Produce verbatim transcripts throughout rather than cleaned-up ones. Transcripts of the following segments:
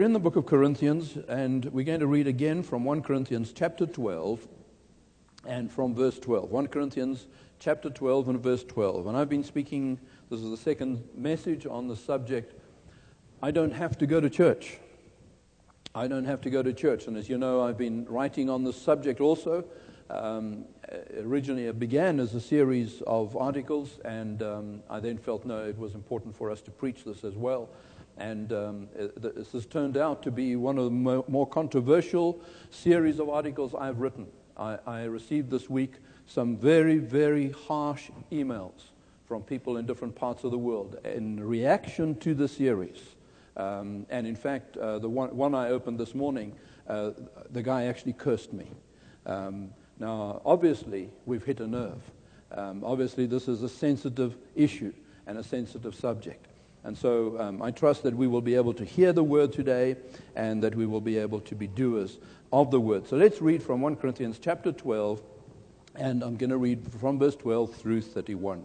We're in the book of Corinthians, and we're going to read again from First Corinthians chapter twelve and from verse twelve. First Corinthians chapter twelve and verse twelve. And I've been speaking, this is the second message on the subject, I don't have to go to church. I don't have to go to church. And as you know, I've been writing on this subject also. Um, originally it began as a series of articles, and um, I then felt, no, it was important for us to preach this as well. And um, this has turned out to be one of the mo- more controversial series of articles I've written. I, I received this week some very, very harsh emails from people in different parts of the world in reaction to the series. Um, and in fact, uh, the one, one I opened this morning, uh, the guy actually cursed me. Um, now, obviously, we've hit a nerve. Um, obviously, this is a sensitive issue and a sensitive subject. And so um, I trust that we will be able to hear the word today and that we will be able to be doers of the word. So let's read from First Corinthians chapter twelve, and I'm going to read from verse twelve through thirty-one.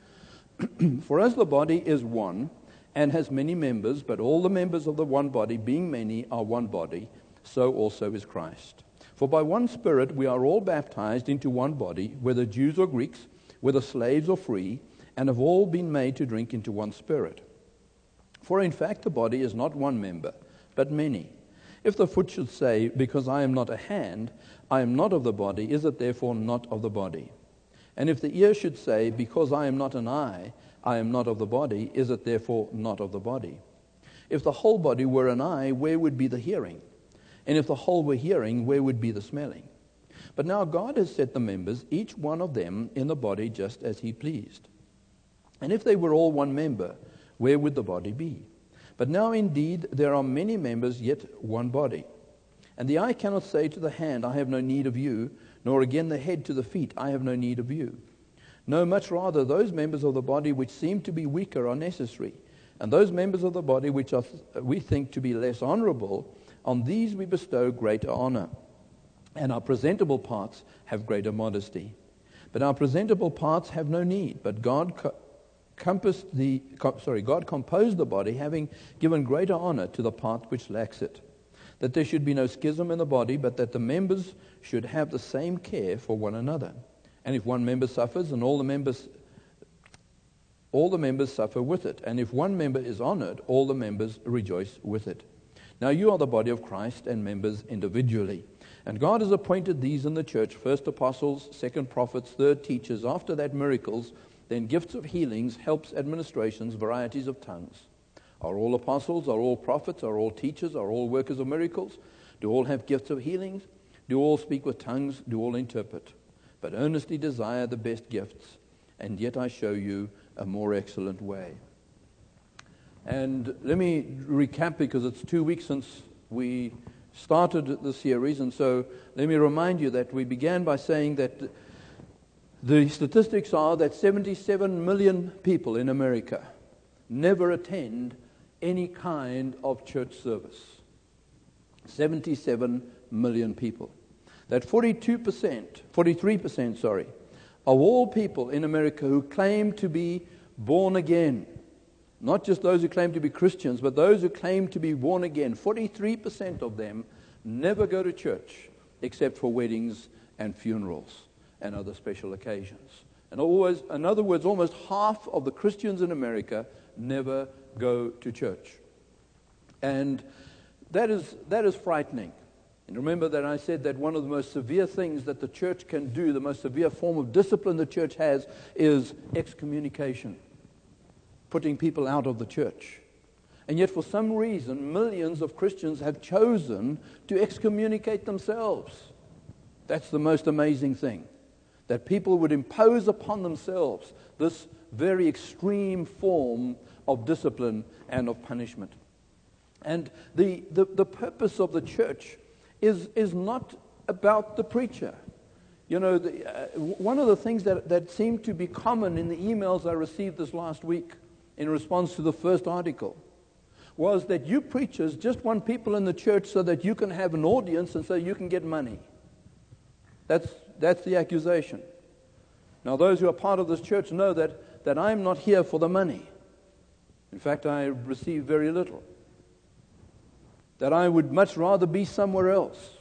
For as the body is one and has many members, but all the members of the one body, being many, are one body, so also is Christ. For by one Spirit we are all baptized into one body, whether Jews or Greeks, whether slaves or free, and have all been made to drink into one Spirit. For in fact the body is not one member, but many. If the foot should say, because I am not a hand, I am not of the body, is it therefore not of the body? And if the ear should say, because I am not an eye, I am not of the body, is it therefore not of the body? If the whole body were an eye, where would be the hearing? And if the whole were hearing, where would be the smelling? But now God has set the members, each one of them, in the body just as he pleased. And if they were all one member, where would the body be? But now indeed there are many members, yet one body. And the eye cannot say to the hand, I have no need of you, nor again the head to the feet, I have no need of you. No, much rather those members of the body which seem to be weaker are necessary, and those members of the body which are th- we think to be less honorable, on these we bestow greater honor. And our presentable parts have greater modesty. But our presentable parts have no need, but God co- compassed the co- sorry, God composed the body, having given greater honor to the part which lacks it, that there should be no schism in the body, but that the members should have the same care for one another. And if one member suffers, and all the members all the members suffer with it. And if one member is honored, all the members rejoice with it. Now you are the body of Christ, and members individually. And God has appointed these in the church, first apostles, second prophets, third teachers, after that miracles, then gifts of healings, helps, administrations, varieties of tongues. Are all apostles, are all prophets, are all teachers, are all workers of miracles? Do all have gifts of healings? Do all speak with tongues? Do all interpret? But earnestly desire the best gifts, and yet I show you a more excellent way. And let me recap, because it's two weeks since we started the series, and so let me remind you that we began by saying that the statistics are that seventy-seven million people in America never attend any kind of church service. seventy-seven million people. That forty-two percent, forty-three percent, sorry, of all people in America who claim to be born again, not just those who claim to be Christians, but those who claim to be born again, forty-three percent of them never go to church except for weddings and funerals and other special occasions. And always, in other words, almost half of the Christians in America never go to church. And that is that is frightening. And remember that I said that one of the most severe things that the church can do, the most severe form of discipline the church has, is excommunication, putting people out of the church. And yet for some reason, millions of Christians have chosen to excommunicate themselves. That's the most amazing thing, that people would impose upon themselves this very extreme form of discipline and of punishment. And the, the, the purpose of the church is, is not about the preacher. You know, the, uh, one of the things that, that seemed to be common in the emails I received this last week in response to the first article was that you preachers just want people in the church so that you can have an audience and so you can get money. That's that's the accusation. Now, those who are part of this church know that, that I'm not here for the money. In fact, I receive very little. that I would much rather be somewhere else.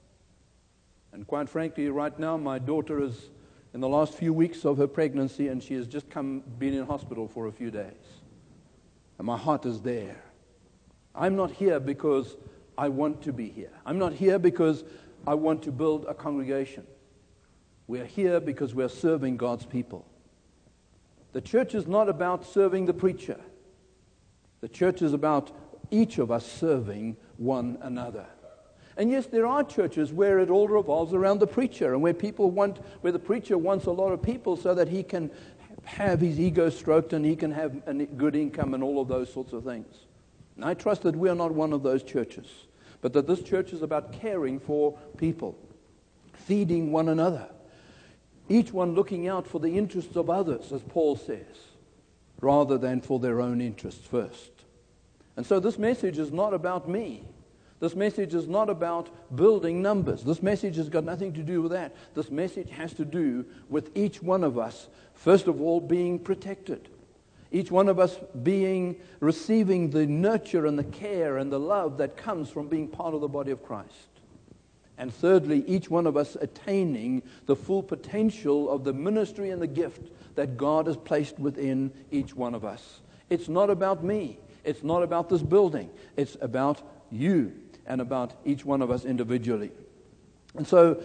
And quite frankly, right now, my daughter is in the last few weeks of her pregnancy, and she has just come, been in hospital for a few days. And my heart is there. I'm not here because I want to be here. I'm not here because I want to build a congregation. We're here because we're serving God's people. The church is not about serving the preacher. The church is about each of us serving one another. And yes, there are churches where it all revolves around the preacher, and where people want, where the preacher wants a lot of people so that he can have his ego stroked and he can have a good income and all of those sorts of things. And I trust that we are not one of those churches, but that this church is about caring for people, feeding one another, each one looking out for the interests of others, as Paul says, rather than for their own interests first. And so this message is not about me. This message is not about building numbers. This message has got nothing to do with that. This message has to do with each one of us, first of all, being protected. Each one of us being, receiving the nurture and the care and the love that comes from being part of the body of Christ. And thirdly, each one of us attaining the full potential of the ministry and the gift that God has placed within each one of us. It's not about me. It's not about this building. It's about you and about each one of us individually. And so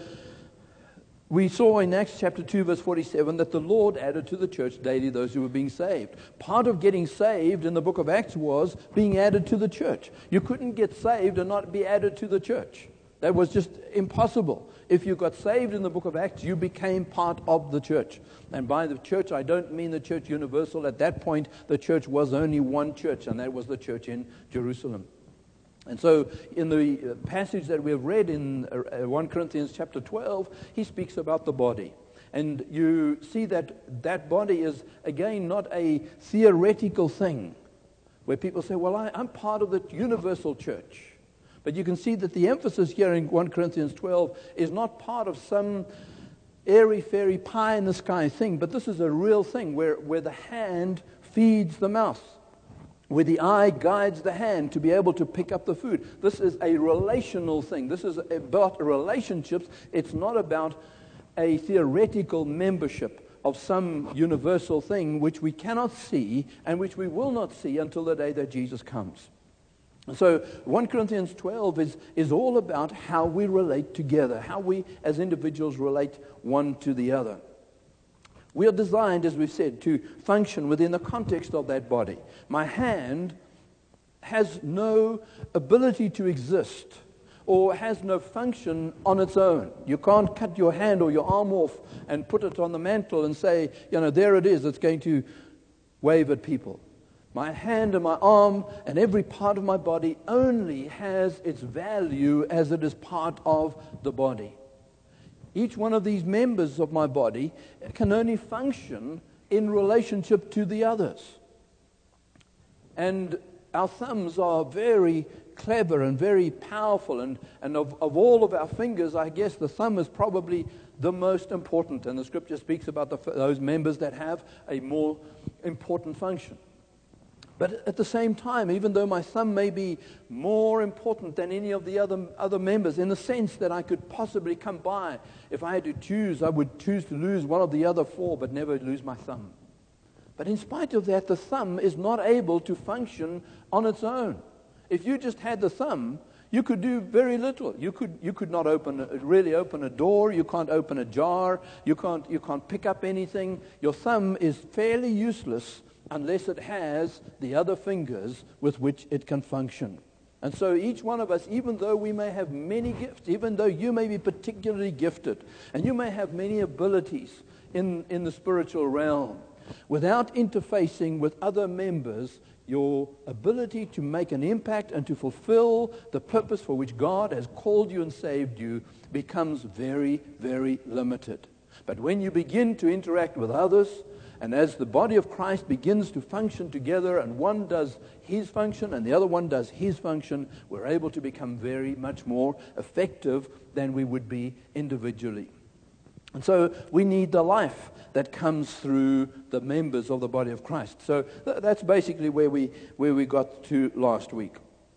we saw in Acts chapter two, verse forty-seven, that the Lord added to the church daily those who were being saved. Part of getting saved in the book of Acts was being added to the church. You couldn't get saved and not be added to the church. That was just impossible. If you got saved in the book of Acts, you became part of the church. And by the church, I don't mean the church universal. At that point, the church was only one church, and that was the church in Jerusalem. And so in the passage that we have read in First Corinthians chapter twelve, he speaks about the body. And you see that that body is, again, not a theoretical thing where people say, well, I, I'm part of the universal church. But you can see that the emphasis here in First Corinthians twelve is not part of some airy-fairy pie-in-the-sky thing, but this is a real thing where, where the hand feeds the mouth, where the eye guides the hand to be able to pick up the food. This is a relational thing. This is about relationships. It's not about a theoretical membership of some universal thing which we cannot see and which we will not see until the day that Jesus comes. So First Corinthians twelve is, is all about how we relate together, how we as individuals relate one to the other. We are designed, as we've said, to function within the context of that body. My hand has no ability to exist or has no function on its own. You can't cut your hand or your arm off and put it on the mantle and say, you know, there it is, it's going to wave at people. My hand and my arm and every part of my body only has its value as it is part of the body. Each one of these members of my body can only function in relationship to the others. And our thumbs are very clever and very powerful. And, and of, of all of our fingers, I guess the thumb is probably the most important. And the scripture speaks about the, those members that have a more important function. But at the same time, even though my thumb may be more important than any of the other other members, in the sense that I could possibly come by, if I had to choose, I would choose to lose one of the other four, but never lose my thumb. But in spite of that, the thumb is not able to function on its own. If you just had the thumb, you could do very little. You could you could not open really open a door. You can't open a jar. You can't you can't pick up anything. Your thumb is fairly useless unless it has the other fingers with which it can function. And so each one of us, even though we may have many gifts, even though you may be particularly gifted, and you may have many abilities in, in the spiritual realm, without interfacing with other members, your ability to make an impact and to fulfill the purpose for which God has called you and saved you becomes very, very limited. But when you begin to interact with others, and as the body of Christ begins to function together, and one does his function and the other one does his function, we're able to become very much more effective than we would be individually. And so we need the life that comes through the members of the body of Christ. So th- that's basically where we where we got to last week.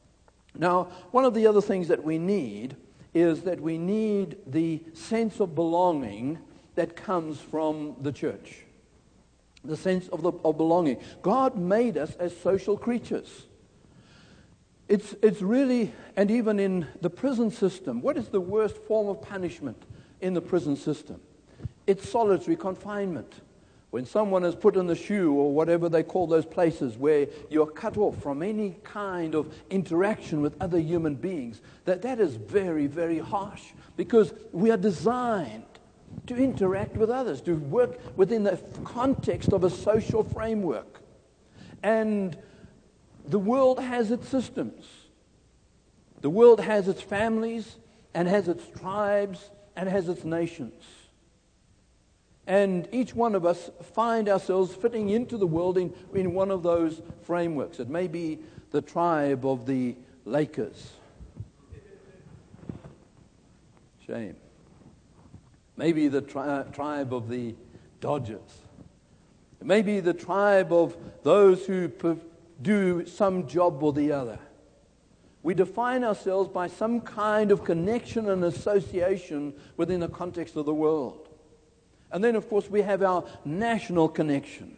Now, one of the other things that we need is that we need the sense of belonging that comes from the church. The sense of, the, of belonging. God made us as social creatures. It's, it's really, and even in the prison system, what is the worst form of punishment in the prison system? It's solitary confinement. When someone is put in the shoe or whatever they call those places where you're cut off from any kind of interaction with other human beings, that, that is very, very harsh because we are designed to interact with others, to work within the context of a social framework. And the world has its systems. The world has its families and has its tribes and has its nations. And each one of us find ourselves fitting into the world in, in one of those frameworks. It may be the tribe of the Lakers. Shame. Maybe the tri- tribe of the Dodgers. Maybe the tribe of those who per- do some job or the other. We define ourselves by some kind of connection and association within the context of the world. And then, of course, we have our national connection.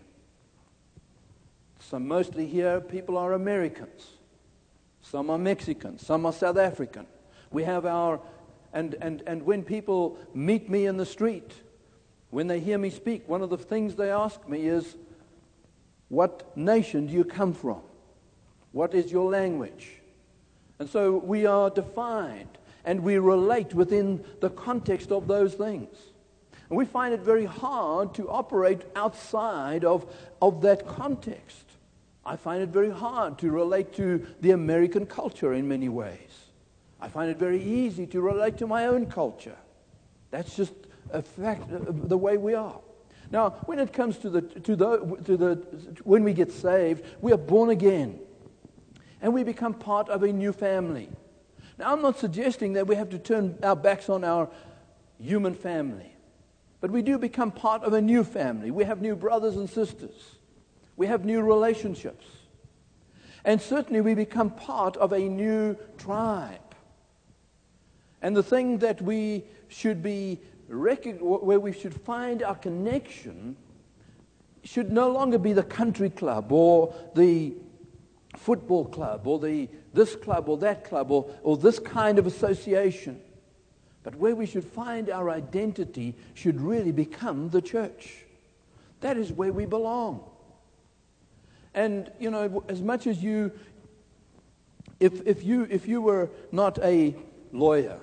So mostly here, people are Americans. Some are Mexican. Some are South African. We have our, and, and, and when people meet me in the street, when they hear me speak, one of the things they ask me is, what nation do you come from? What is your language? And so we are defined, and we relate within the context of those things. And we find it very hard to operate outside of, of that context. I find it very hard to relate to the American culture in many ways. I find it very easy to relate to my own culture. That's just a fact of the way we are. Now, when it comes to the to the to the when we get saved, we are born again, and we become part of a new family. Now, I'm not suggesting that we have to turn our backs on our human family. But we do become part of a new family. We have new brothers and sisters. We have new relationships. And certainly we become part of a new tribe. And the thing that we should be, recog- where we should find our connection, should no longer be the country club or the football club or the this club or that club or, or this kind of association. But where we should find our identity should really become the church. That is where we belong. And, you know, as much as you, if if you if you were not a lawyer,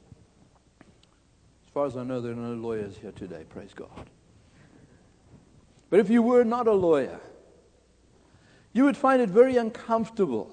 as far as I know, there are no lawyers here today, praise God. But if you were not a lawyer, you would find it very uncomfortable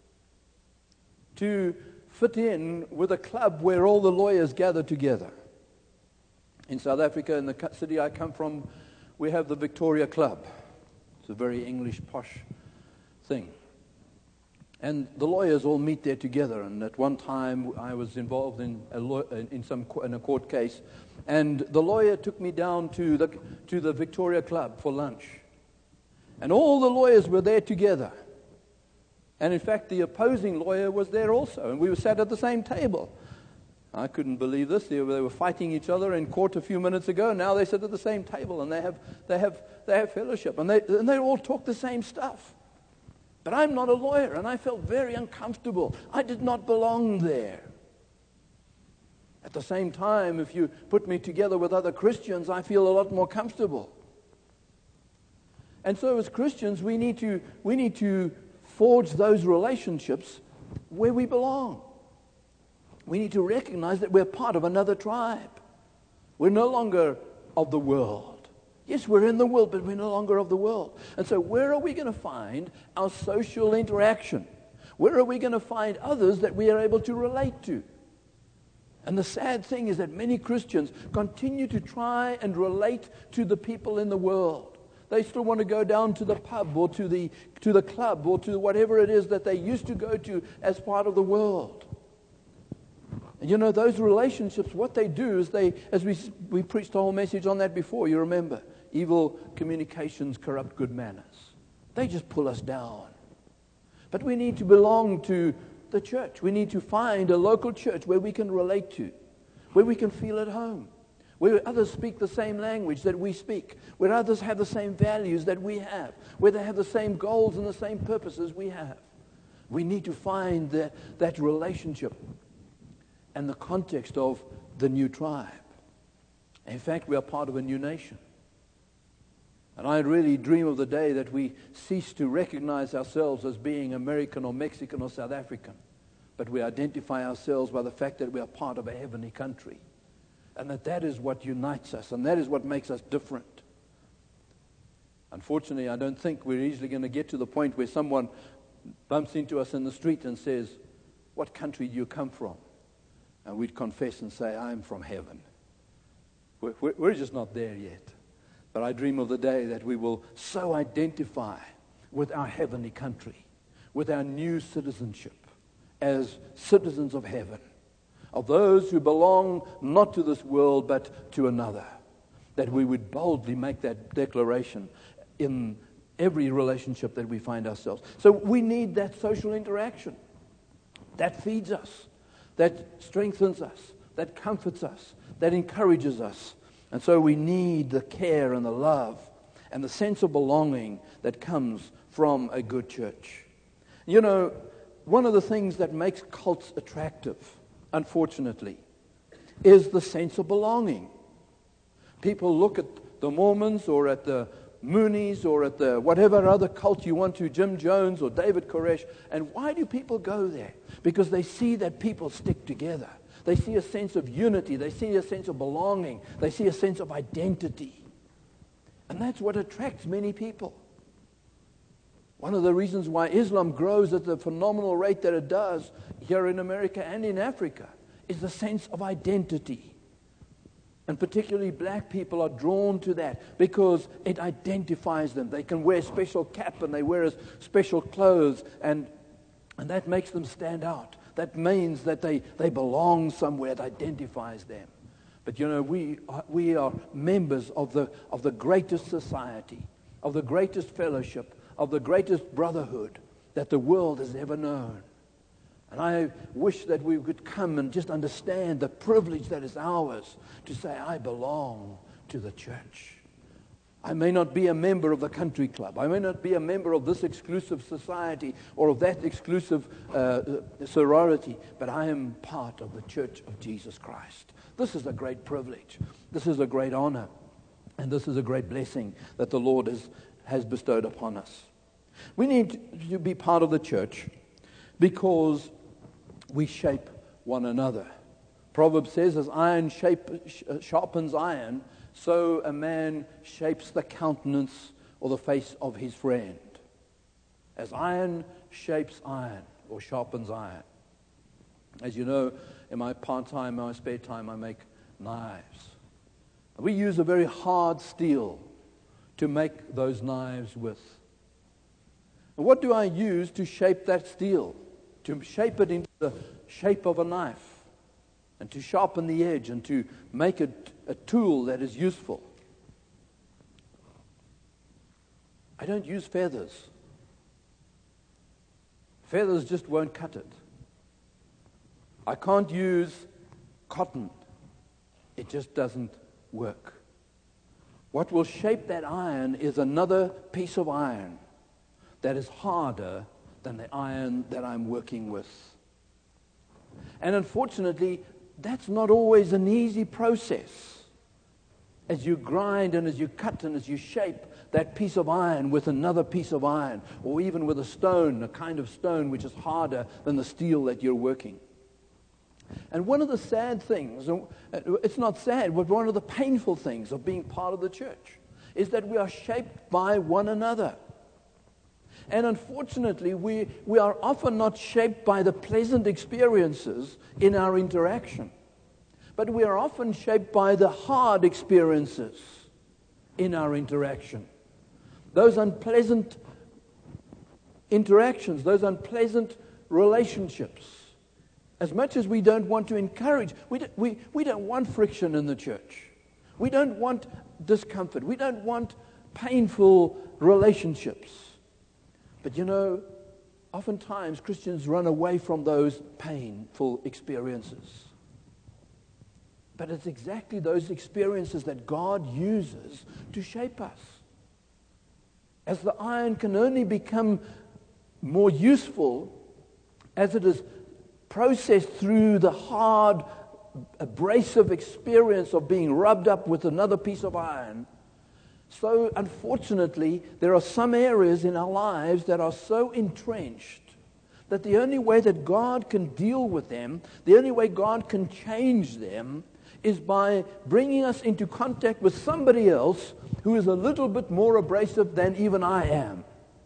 to fit in with a club where all the lawyers gather together. In South Africa, in the city I come from, we have the Victoria Club. It's a very English, posh thing. And the lawyers all meet there together. And at one time, I was involved in a law, in some in a court case, and the lawyer took me down to the to the Victoria Club for lunch. And all the lawyers were there together. And in fact, the opposing lawyer was there also, and we were sat at the same table. I couldn't believe this. They were, they were fighting each other in court a few minutes ago. Now they sit at the same table, and they have they have they have fellowship, and they and they all talk the same stuff. But I'm not a lawyer, and I felt very uncomfortable. I did not belong there. At the same time, if you put me together with other Christians, I feel a lot more comfortable. And so, as Christians, we need to we need to. forge those relationships where we belong. We need to recognize that we're part of another tribe. We're no longer of the world. Yes, we're in the world, but we're no longer of the world. And so where are we going to find our social interaction? Where are we going to find others that we are able to relate to? And the sad thing is that many Christians continue to try and relate to the people in the world. They still want to go down to the pub or to the to the club or to whatever it is that they used to go to as part of the world. And you know, those relationships, what they do is they, as we we preached the whole message on that before, you remember, evil communications corrupt good manners. They just pull us down. But we need to belong to the church. We need to find a local church where we can relate to, where we can feel at home, where others speak the same language that we speak, where others have the same values that we have, where they have the same goals and the same purposes we have. We need to find that, that relationship and the context of the new tribe. In fact, we are part of a new nation. And I really dream of the day that we cease to recognize ourselves as being American or Mexican or South African, but we identify ourselves by the fact that we are part of a heavenly country, and that that is what unites us, and that is what makes us different. Unfortunately, I don't think we're easily going to get to the point where someone bumps into us in the street and says, "What country do you come from?" And we'd confess and say, "I'm from heaven." We're, we're just not there yet. But I dream of the day that we will so identify with our heavenly country, with our new citizenship as citizens of heaven, of those who belong not to this world but to another, that we would boldly make that declaration in every relationship that we find ourselves. So we need that social interaction. That feeds us, that strengthens us, that comforts us, that encourages us. And so we need the care and the love and the sense of belonging that comes from a good church. You know, one of the things that makes cults attractive, unfortunately, is the sense of belonging. People look at the Mormons or at the Moonies or at the whatever other cult you want to, Jim Jones or David Koresh, and why do people go there? Because they see that people stick together. They see a sense of unity. They see a sense of belonging. They see a sense of identity. And that's what attracts many people. One of the reasons why Islam grows at the phenomenal rate that it does here in America and in Africa is the sense of identity. And particularly black people are drawn to that because it identifies them. They can wear a special cap and they wear special clothes, and, and that makes them stand out. That means that they, they belong somewhere. It identifies them. But you know, we are, we are members of the, of the greatest society, of the greatest fellowship, of the greatest brotherhood that the world has ever known. And I wish that we could come and just understand the privilege that is ours to say, I belong to the church. I may not be a member of the country club. I may not be a member of this exclusive society or of that exclusive uh, sorority, but I am part of the church of Jesus Christ. This is a great privilege. This is a great honor. And this is a great blessing that the Lord has, has bestowed upon us. We need to be part of the church because we shape one another. Proverbs says, as iron shape, sharpens iron, so a man shapes the countenance or the face of his friend. As iron shapes iron or sharpens iron. As you know, in my part-time, my spare time, I make knives. We use a very hard steel to make those knives with. And what do I use to shape that steel? To shape it into the shape of a knife. And to sharpen the edge and to make it a tool that is useful. I don't use feathers. Feathers just won't cut it. I can't use cotton. It just doesn't work. What will shape that iron is another piece of iron that is harder than the iron that I'm working with. And unfortunately, that's not always an easy process. As you grind and as you cut and as you shape that piece of iron with another piece of iron, or even with a stone, a kind of stone which is harder than the steel that you're working. And one of the sad things, it's not sad, but one of the painful things of being part of the church is that we are shaped by one another. And unfortunately, we, we are often not shaped by the pleasant experiences in our interaction. But we are often shaped by the hard experiences in our interaction. Those unpleasant interactions, those unpleasant relationships. As much as we don't want to encourage, we don't, we, we don't want friction in the church. We don't want discomfort. We don't want painful relationships. But you know, oftentimes Christians run away from those painful experiences. But it's exactly those experiences that God uses to shape us. As the iron can only become more useful as it is processed through the hard, abrasive experience of being rubbed up with another piece of iron, so unfortunately there are some areas in our lives that are so entrenched that the only way that God can deal with them, the only way God can change them, is by bringing us into contact with somebody else who is a little bit more abrasive than even I am.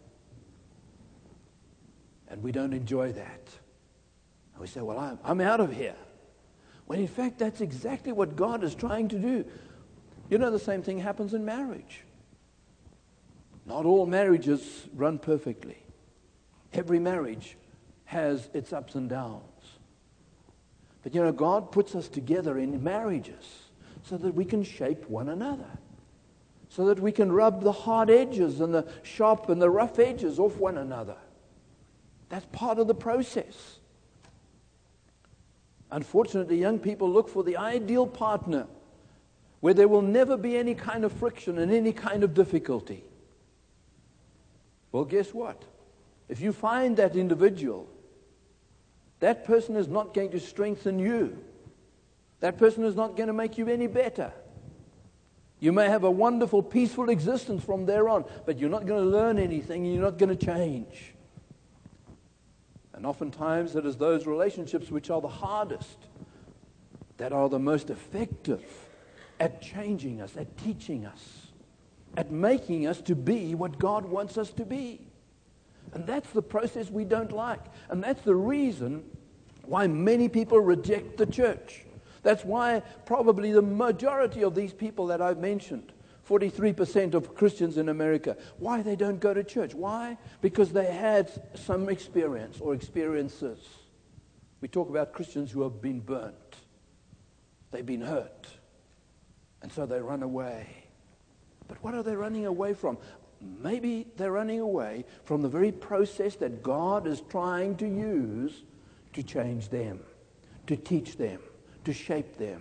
And we don't enjoy that. And we say, well, I'm, I'm out of here. When in fact, that's exactly what God is trying to do. You know, the same thing happens in marriage. Not all marriages run perfectly. Every marriage has its ups and downs. But you know, God puts us together in marriages so that we can shape one another. So that we can rub the hard edges and the sharp and the rough edges off one another. That's part of the process. Unfortunately, young people look for the ideal partner where there will never be any kind of friction and any kind of difficulty. Well, guess what? If you find that individual, that person is not going to strengthen you. That person is not going to make you any better. You may have a wonderful, peaceful existence from there on, but you're not going to learn anything and you're not going to change. And oftentimes it is those relationships which are the hardest that are the most effective at changing us, at teaching us, at making us to be what God wants us to be. And that's the process we don't like. And that's the reason why many people reject the church. That's why probably the majority of these people that I've mentioned, forty-three percent of Christians in America, why they don't go to church. Why? Because they had some experience or experiences. We talk about Christians who have been burnt. They've been hurt. And so they run away. But what are they running away from? Maybe they're running away from the very process that God is trying to use to change them, to teach them, to shape them.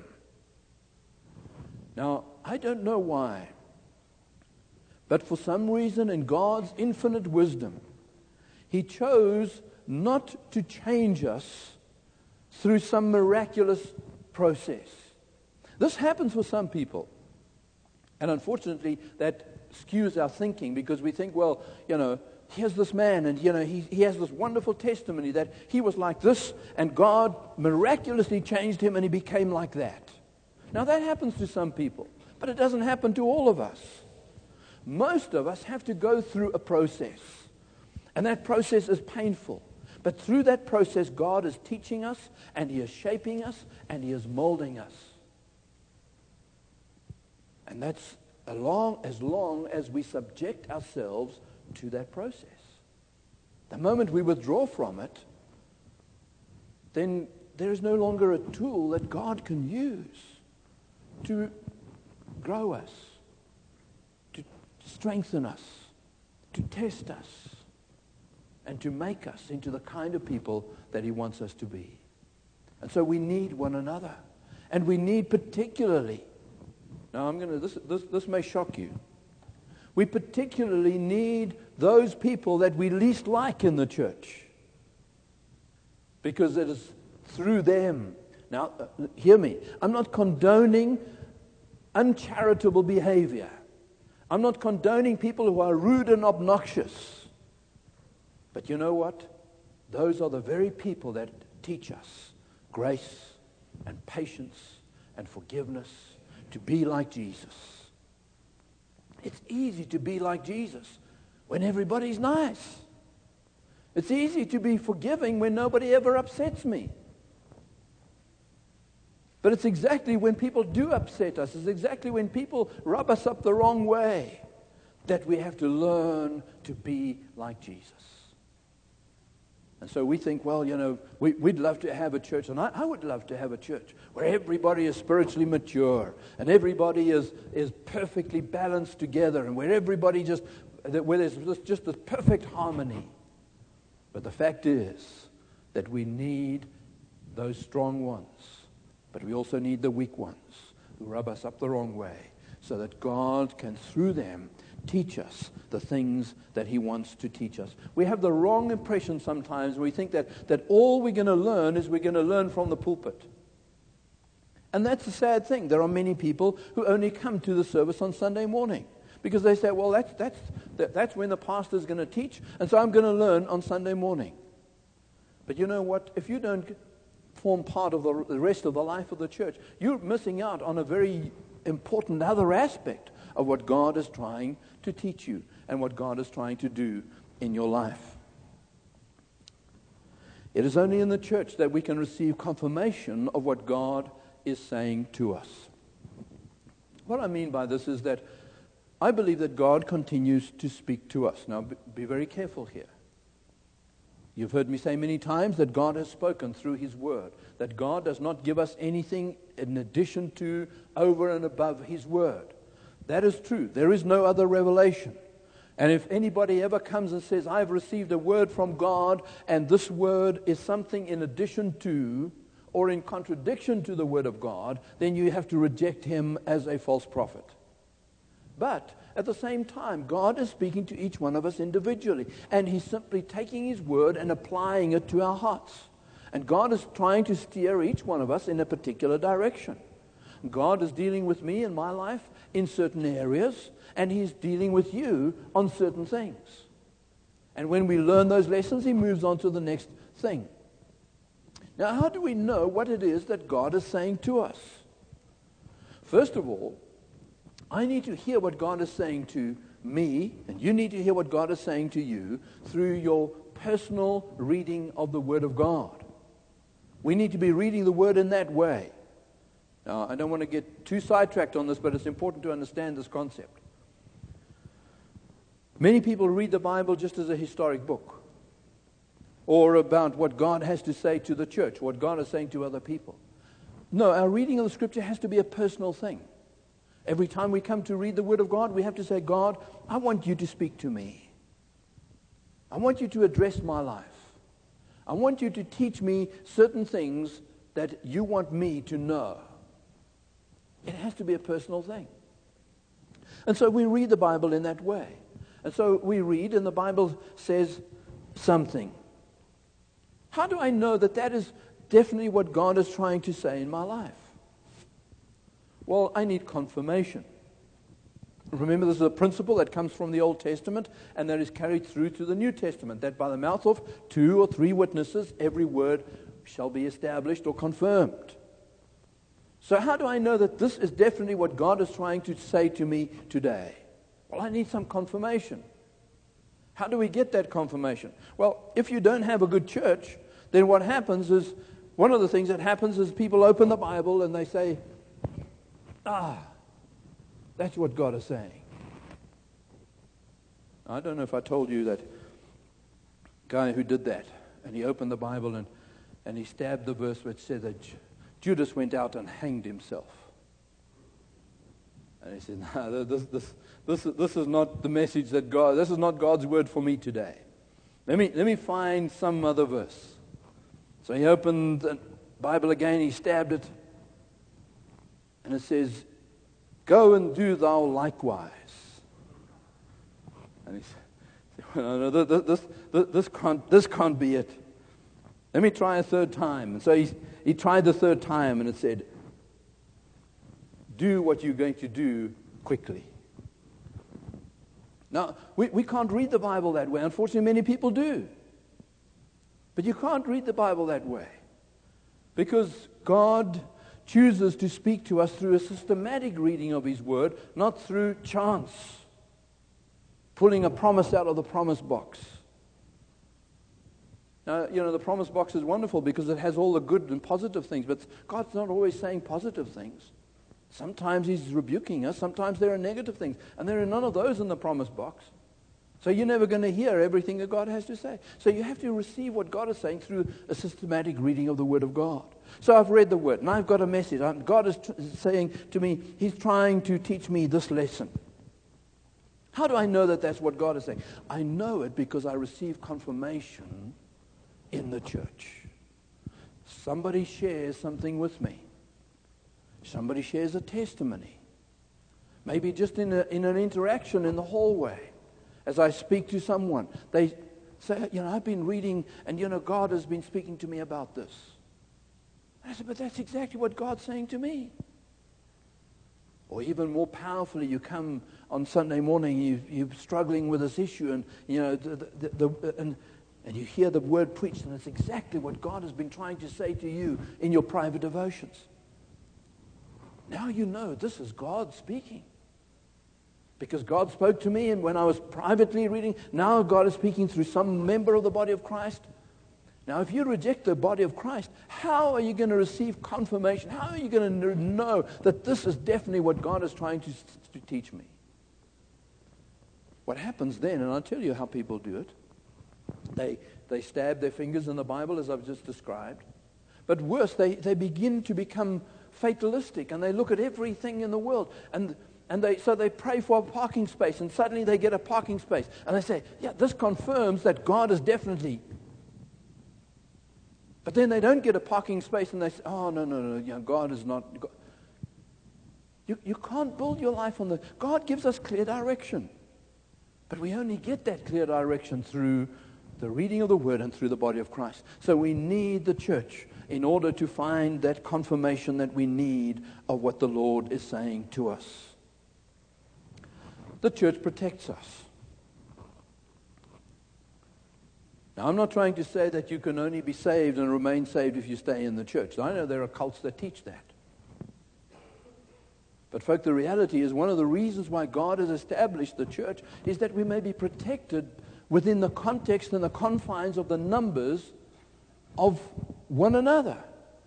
Now, I don't know why, but for some reason in God's infinite wisdom, He chose not to change us through some miraculous process. This happens for some people. And unfortunately, that skews our thinking because we think, well, you know, here's this man and, you know, he, he has this wonderful testimony that he was like this and God miraculously changed him and he became like that. Now, that happens to some people, but it doesn't happen to all of us. Most of us have to go through a process, and that process is painful. But through that process, God is teaching us, and He is shaping us, and He is molding us. And that's as long, as long as we subject ourselves to that process. The moment we withdraw from it, then there is no longer a tool that God can use to grow us, to strengthen us, to test us, and to make us into the kind of people that He wants us to be. And so we need one another. And we need particularly, now I'm going to, this, this, this may shock you, we particularly need those people that we least like in the church. Because it is through them. Now, uh, hear me. I'm not condoning uncharitable behavior. I'm not condoning people who are rude and obnoxious. But you know what? Those are the very people that teach us grace and patience and forgiveness to be like Jesus. It's easy to be like Jesus when everybody's nice. It's easy to be forgiving when nobody ever upsets me. But it's exactly when people do upset us, it's exactly when people rub us up the wrong way that we have to learn to be like Jesus. And so we think, well, you know, we, we'd love to have a church, and I, I would love to have a church where everybody is spiritually mature, and everybody is, is perfectly balanced together, and where everybody just, where there's just, just this perfect harmony. But the fact is that we need those strong ones, but we also need the weak ones who rub us up the wrong way, so that God can, through them, teach us the things that he wants to teach us. We have the wrong impression sometimes. We think that, that all we're going to learn is we're going to learn from the pulpit. And that's a sad thing. There are many people who only come to the service on Sunday morning because they say, well, that's, that's, that's when the pastor's going to teach, and so I'm going to learn on Sunday morning. But you know what? If you don't form part of the rest of the life of the church, you're missing out on a very important other aspect of what God is trying to teach you and what God is trying to do in your life. It is only in the church that we can receive confirmation of what God is saying to us. What I mean by this is that I believe that God continues to speak to us. Now, be very careful here. You've heard me say many times that God has spoken through his word, that God does not give us anything in addition to, over and above his word. That is true. There is no other revelation. And if anybody ever comes and says, I've received a word from God, and this word is something in addition to or in contradiction to the word of God, then you have to reject him as a false prophet. But at the same time, God is speaking to each one of us individually, and he's simply taking his word and applying it to our hearts. And God is trying to steer each one of us in a particular direction. God is dealing with me in my life in certain areas, and he's dealing with you on certain things. And when we learn those lessons, he moves on to the next thing. Now, how do we know what it is that God is saying to us? First of all, I need to hear what God is saying to me, and you need to hear what God is saying to you through your personal reading of the Word of God. We need to be reading the Word in that way. Now, I don't want to get too sidetracked on this, but it's important to understand this concept. Many people read the Bible just as a historic book, or about what God has to say to the church, what God is saying to other people. No, our reading of the Scripture has to be a personal thing. Every time we come to read the Word of God, we have to say, God, I want you to speak to me. I want you to address my life. I want you to teach me certain things that you want me to know. It has to be a personal thing. And so we read the Bible in that way. And so we read, and the Bible says something. How do I know that that is definitely what God is trying to say in my life? Well, I need confirmation. Remember, this is a principle that comes from the Old Testament and that is carried through to the New Testament, that by the mouth of two or three witnesses, every word shall be established or confirmed. So how do I know that this is definitely what God is trying to say to me today? Well, I need some confirmation. How do we get that confirmation? Well, if you don't have a good church, then what happens is, one of the things that happens is people open the Bible and they say, ah, that's what God is saying. I don't know if I told you that guy who did that, and he opened the Bible and, and he stabbed the verse which said that Judas went out and hanged himself. And he said, no, this, this, this, this is not the message that God, this is not God's word for me today. Let me, let me find some other verse. So he opened the Bible again, he stabbed it, and it says, go and do thou likewise. And he said, no, no, this, this, this, can't, this can't be it. Let me try a third time. And so he, he tried the third time, and it said, do what you're going to do quickly. Now, we, we can't read the Bible that way. Unfortunately, many people do. But you can't read the Bible that way, because God chooses to speak to us through a systematic reading of his word, not through chance, pulling a promise out of the promise box. Now, you know, the promise box is wonderful because it has all the good and positive things, but God's not always saying positive things. Sometimes he's rebuking us, sometimes there are negative things, and there are none of those in the promise box. So you're never going to hear everything that God has to say. So you have to receive what God is saying through a systematic reading of the Word of God. So I've read the Word, and I've got a message. God is t- saying to me, he's trying to teach me this lesson. How do I know that that's what God is saying? I know it because I receive confirmation in the church. Somebody shares something with me. Somebody shares a testimony. Maybe just in, a, in an interaction in the hallway as I speak to someone. They say, you know, I've been reading and, you know, God has been speaking to me about this. And I said, but that's exactly what God's saying to me. Or even more powerfully, you come on Sunday morning, you, you're struggling with this issue, and you know, the, the, the, and, and you hear the word preached, and it's exactly what God has been trying to say to you in your private devotions. Now you know this is God speaking. Because God spoke to me, and when I was privately reading, now God is speaking through some member of the body of Christ. Now, if you reject the body of Christ, how are you going to receive confirmation? How are you going to know that this is definitely what God is trying to, to teach me? What happens then, and I'll tell you how people do it, they, they stab their fingers in the Bible, as I've just described. But worse, they, they begin to become fatalistic, and they look at everything in the world, and And they, so they pray for a parking space, and suddenly they get a parking space. And they say, yeah, this confirms that God is definitely. But then they don't get a parking space, and they say, oh, no, no, no, you know, God is not. God. You, you can't build your life on the. God gives us clear direction. But we only get that clear direction through the reading of the Word and through the body of Christ. So we need the church in order to find that confirmation that we need of what the Lord is saying to us. The church protects us. Now, I'm not trying to say that you can only be saved and remain saved if you stay in the church. I know there are cults that teach that. But, folk, the reality is one of the reasons why God has established the church is that we may be protected within the context and the confines of the numbers of one another.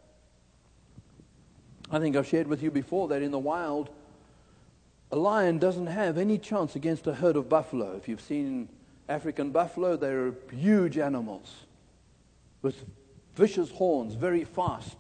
I think I've shared with you before that in the wild, a lion doesn't have any chance against a herd of buffalo. If you've seen African buffalo, they're huge animals with vicious horns, very fast.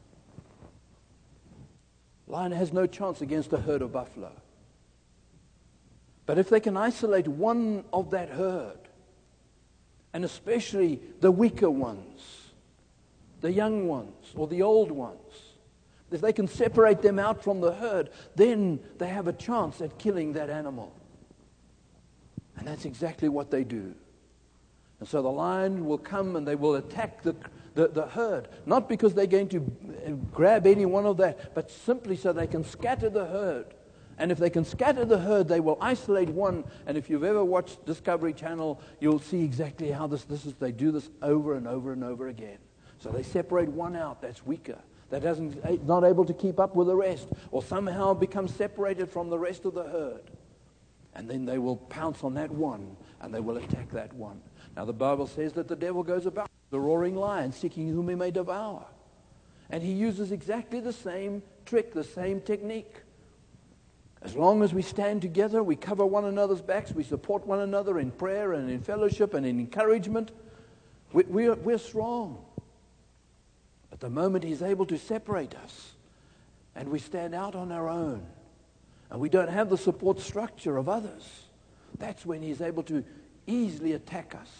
Lion has no chance against a herd of buffalo. But if they can isolate one of that herd, and especially the weaker ones, the young ones or the old ones, if they can separate them out from the herd, then they have a chance at killing that animal. And that's exactly what they do. And so the lion will come and they will attack the, the, the herd, not because they're going to grab any one of that, but simply so they can scatter the herd. And if they can scatter the herd, they will isolate one. And if you've ever watched Discovery Channel, you'll see exactly how this, this is. They do this over and over and over again. So they separate one out that's weaker, that doesn't, not able to keep up with the rest, or somehow becomes separated from the rest of the herd. And then they will pounce on that one, and they will attack that one. Now the Bible says that the devil goes about the roaring lion, seeking whom he may devour. And he uses exactly the same trick, the same technique. As long as we stand together, we cover one another's backs, we support one another in prayer and in fellowship and in encouragement, we, we're, we're strong. But the moment he's able to separate us, and we stand out on our own, and we don't have the support structure of others, that's when he's able to easily attack us.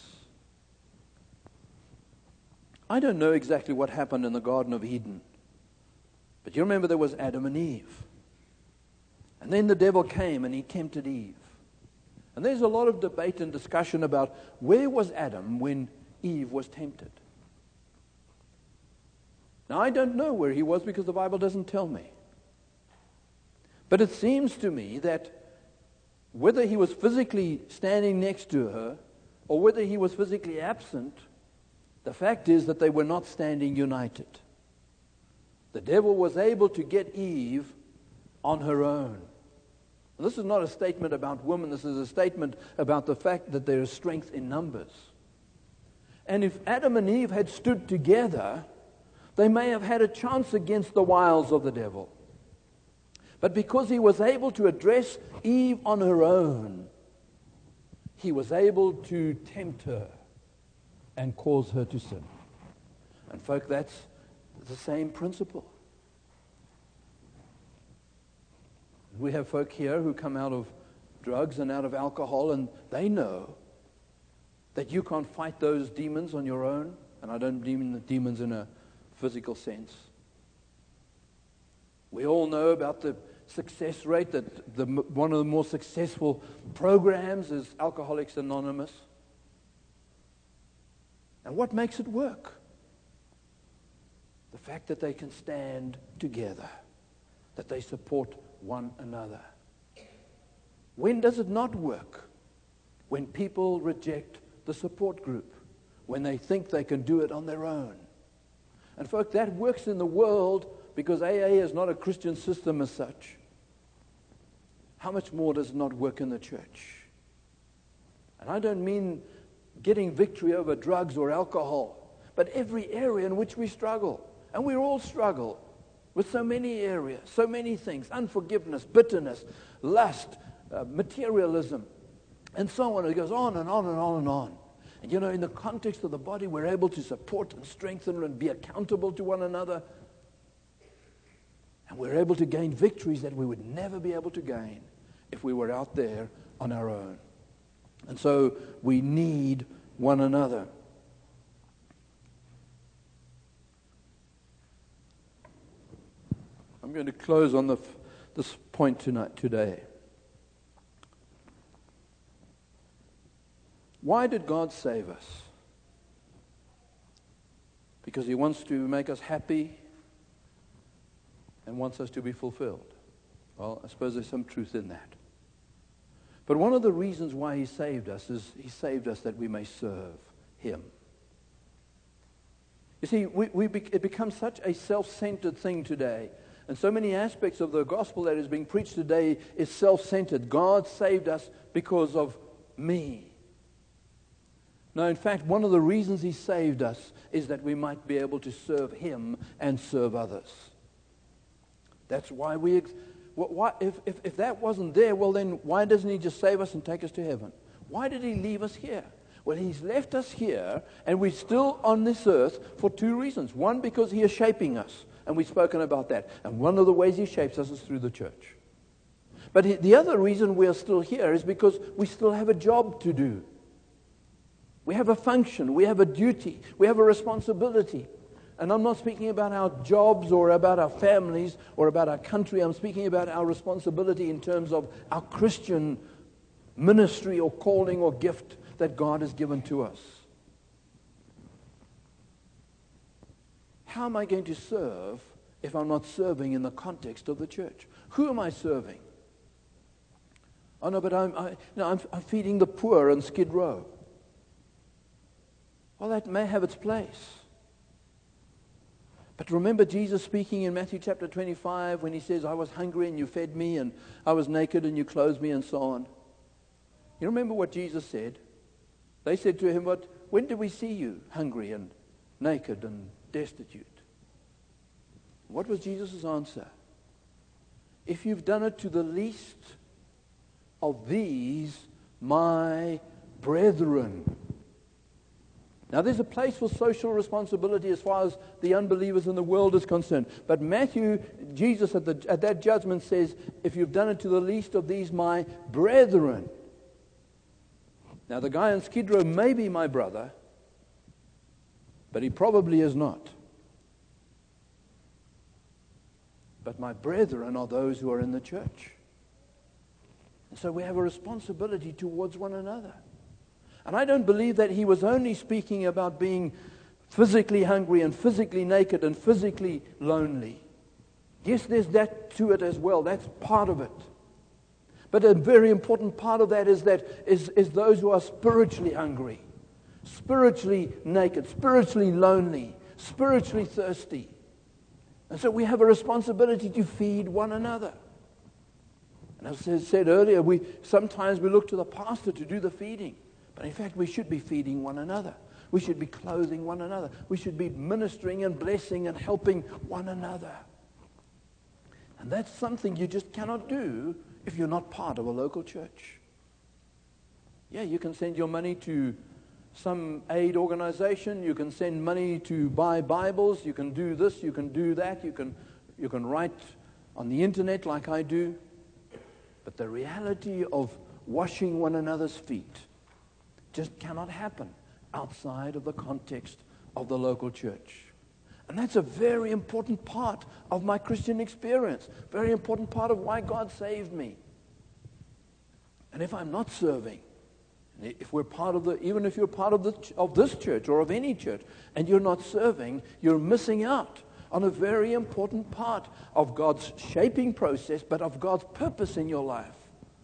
I don't know exactly what happened in the Garden of Eden, but you remember there was Adam and Eve. And then the devil came and he tempted Eve. And there's a lot of debate and discussion about where was Adam when Eve was tempted. Now, I don't know where he was because the Bible doesn't tell me. But it seems to me that whether he was physically standing next to her or whether he was physically absent, the fact is that they were not standing united. The devil was able to get Eve on her own. And this is not a statement about women. This is a statement about the fact that there is strength in numbers. And if Adam and Eve had stood together, they may have had a chance against the wiles of the devil. But because he was able to address Eve on her own, he was able to tempt her and cause her to sin. And folk, that's the same principle. We have folk here who come out of drugs and out of alcohol, and they know that you can't fight those demons on your own. And I don't mean the demons in a physical sense. We all know about the success rate, that the, one of the more successful programs is Alcoholics Anonymous. And what makes it work? The fact that they can stand together, that they support one another. When does it not work? When people reject the support group, when they think they can do it on their own. And folks, that works in the world because A A is not a Christian system as such. How much more does it not work in the church? And I don't mean getting victory over drugs or alcohol, but every area in which we struggle. And we all struggle with so many areas, so many things: unforgiveness, bitterness, lust, uh, materialism, and so on. It goes on and on and on and on. And you know, in the context of the body, we're able to support and strengthen and be accountable to one another. And we're able to gain victories that we would never be able to gain if we were out there on our own. And so we need one another. I'm going to close on the, this point tonight, today. Why did God save us? Because He wants to make us happy and wants us to be fulfilled. Well, I suppose there's some truth in that. But one of the reasons why He saved us is He saved us that we may serve Him. You see, we, we be, it becomes such a self-centered thing today. And so many aspects of the gospel that is being preached today is self-centered. God saved us because of me. No, in fact, one of the reasons He saved us is that we might be able to serve Him and serve others. That's why we... Ex- why, if, if, if that wasn't there, well then, why doesn't He just save us and take us to heaven? Why did He leave us here? Well, He's left us here, and we're still on this earth for two reasons. One, because He is shaping us, and we've spoken about that. And one of the ways He shapes us is through the church. But he, the other reason we are still here is because we still have a job to do. We have a function, we have a duty, we have a responsibility. And I'm not speaking about our jobs or about our families or about our country. I'm speaking about our responsibility in terms of our Christian ministry or calling or gift that God has given to us. How am I going to serve if I'm not serving in the context of the church? Who am I serving? Oh no, but I'm, I, no, I'm, I'm feeding the poor on Skid Row. Well, that may have its place. But remember Jesus speaking in Matthew chapter twenty-five when He says, I was hungry and you fed me, and I was naked and you clothed me, and so on. You remember what Jesus said? They said to Him, "What? When did we see you hungry and naked and destitute?" What was Jesus' answer? If you've done it to the least of these, my brethren. Now, there's a place for social responsibility as far as the unbelievers in the world is concerned. But Matthew, Jesus at, the, at that judgment says, if you've done it to the least of these, my brethren. Now, the guy on Skid Row may be my brother, but he probably is not. But my brethren are those who are in the church. And so we have a responsibility towards one another. And I don't believe that He was only speaking about being physically hungry and physically naked and physically lonely. Yes, there's that to it as well. That's part of it. But a very important part of that is that is, is those who are spiritually hungry, spiritually naked, spiritually lonely, spiritually thirsty. And so we have a responsibility to feed one another. And as I said earlier, we sometimes we look to the pastor to do the feeding. But in fact, we should be feeding one another. We should be clothing one another. We should be ministering and blessing and helping one another. And that's something you just cannot do if you're not part of a local church. Yeah, you can send your money to some aid organization. You can send money to buy Bibles. You can do this. You can do that. You can, you can write on the internet like I do. But the reality of washing one another's feet just cannot happen outside of the context of the local church. And that's a very important part of my Christian experience, very important part of why God saved me. And if I'm not serving, if we're part of the, even if you're part of the of this church or of any church, and you're not serving, you're missing out on a very important part of God's shaping process, but of God's purpose in your life.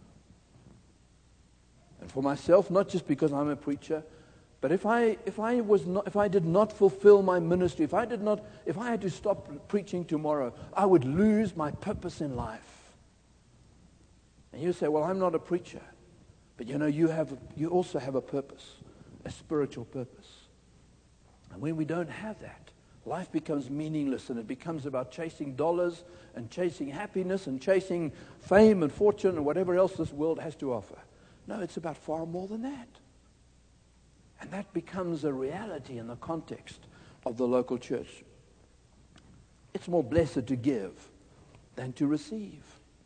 And for myself, not just because I'm a preacher, but if I if I was not if I did not fulfill my ministry, if I did not if I had to stop preaching tomorrow, I would lose my purpose in life. And you say, well, I'm not a preacher. But you know, you have you also have a purpose, a spiritual purpose. And when we don't have that, life becomes meaningless, and it becomes about chasing dollars and chasing happiness and chasing fame and fortune and whatever else this world has to offer. No, it's about far more than that. And that becomes a reality in the context of the local church. It's more blessed to give than to receive.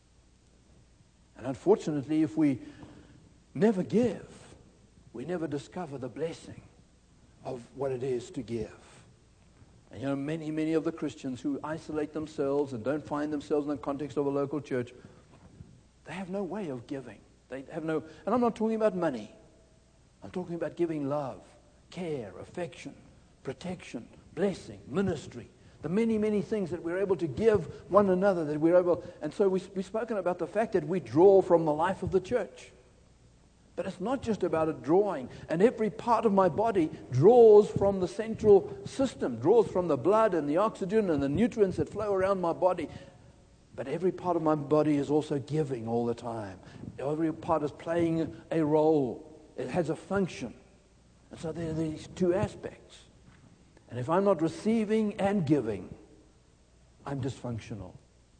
And unfortunately, if we never give, we never discover the blessing of what it is to give. And you know, many, many of the Christians who isolate themselves and don't find themselves in the context of a local church, they have no way of giving. They have no, and I'm not talking about money. I'm talking about giving love, care, affection, protection, blessing, ministry, the many, many things that we're able to give one another, that we're able, and so we, we've spoken about the fact that we draw from the life of the church. But it's not just about a drawing, and every part of my body draws from the central system, draws from the blood and the oxygen and the nutrients that flow around my body. But every part of my body is also giving all the time. Every part is playing a role. It has a function. And so there are these two aspects. And if I'm not receiving and giving, I'm dysfunctional.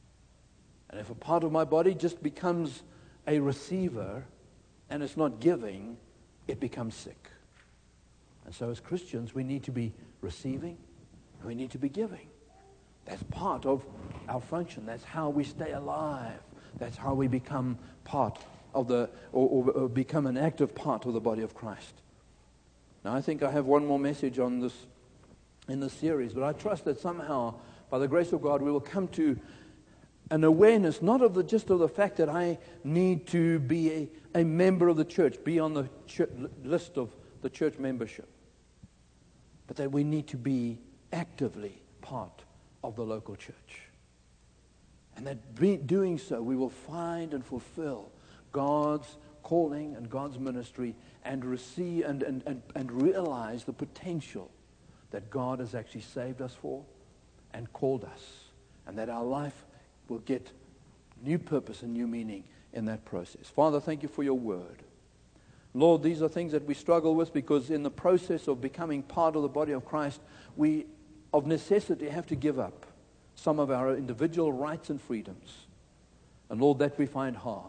And if a part of my body just becomes a receiver and it's not giving, it becomes sick. And so as Christians, we need to be receiving and we need to be giving. That's part of our function. That's how we stay alive. That's how we become part of the, or, or, or become an active part of the body of Christ. Now, I think I have one more message on this, in this series, but I trust that somehow, by the grace of God, we will come to an awareness, not of the just of the fact that I need to be a, a member of the church, be on the church, list of the church membership, but that we need to be actively part of the local church. And that be, doing so, we will find and fulfill God's calling and God's ministry and receive and, and, and, and realize the potential that God has actually saved us for and called us, and that our life will get new purpose and new meaning in that process. Father, thank you for your word. Lord, these are things that we struggle with because in the process of becoming part of the body of Christ, we of necessity have to give up some of our individual rights and freedoms. And Lord, that we find hard.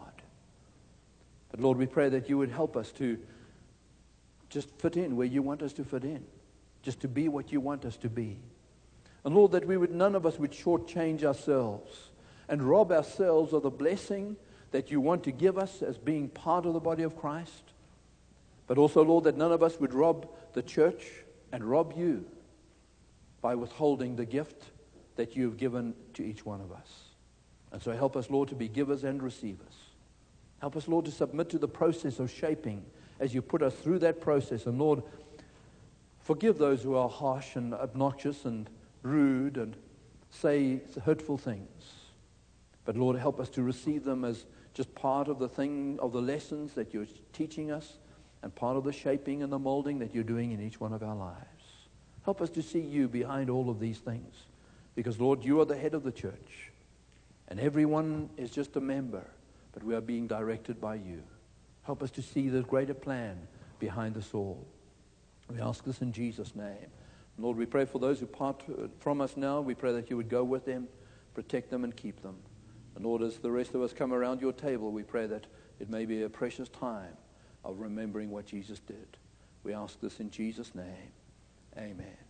But Lord, we pray that you would help us to just fit in where you want us to fit in, just to be what you want us to be. And Lord, that we would, none of us would shortchange ourselves and rob ourselves of the blessing that you want to give us as being part of the body of Christ. But also, Lord, that none of us would rob the church and rob you by withholding the gift that you've given to each one of us. And so help us, Lord, to be givers and receivers. Help us, Lord, to submit to the process of shaping as you put us through that process. And Lord, forgive those who are harsh and obnoxious and rude and say hurtful things. But Lord, help us to receive them as just part of the thing, of the lessons that you're teaching us and part of the shaping and the molding that you're doing in each one of our lives. Help us to see you behind all of these things. Because, Lord, you are the head of the church. And everyone is just a member. But we are being directed by you. Help us to see the greater plan behind us all. We ask this in Jesus' name. Lord, we pray for those who part from us now. We pray that you would go with them, protect them, and keep them. And Lord, as the rest of us come around your table, we pray that it may be a precious time of remembering what Jesus did. We ask this in Jesus' name. Amen.